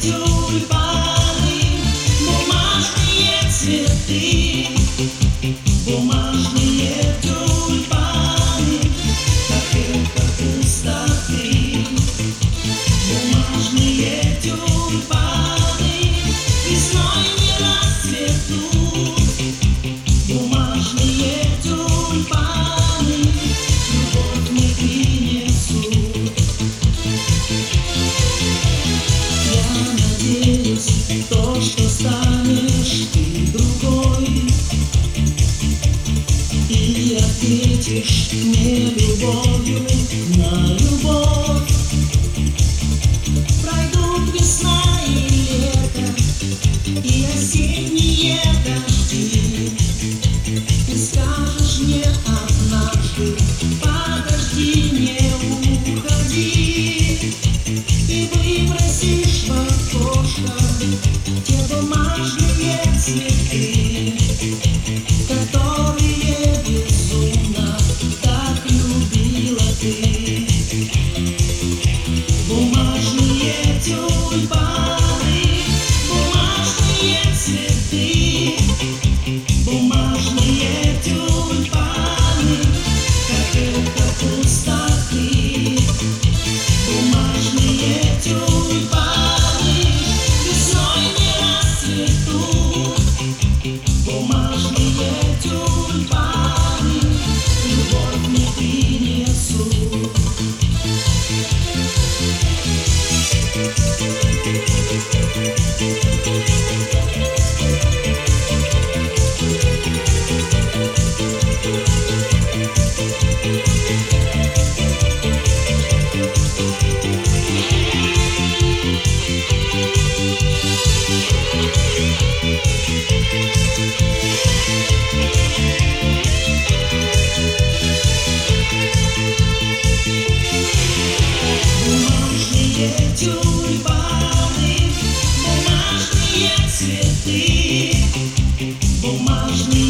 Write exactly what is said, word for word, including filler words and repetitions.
тюльпаны, бумажные цветы, бумажные тюльпаны, как эхо пустоты. Бумажные тюльпаны весной не расцветут. Бумажные тюльпаны любовь не принесут. Я надеюсь, то, что станешь ты другой и ответишь мне любовью на любовь. Пройдут весна и лето, и осенние дожди. Ты скажешь мне однажды: подожди, не уходи. Ты выбросишь в окошко те бумажные цветы, которые безумно так любила ты. Бумажные тюльпаны, бумажные цветы, бумажные тюльпаны, как эхо пустоты. Бумажные тюльпаны весной не расцветут. Бумажные тюльпаны любовь не принесут. Бумажные тюльпаны, бумажные цветы, бумажные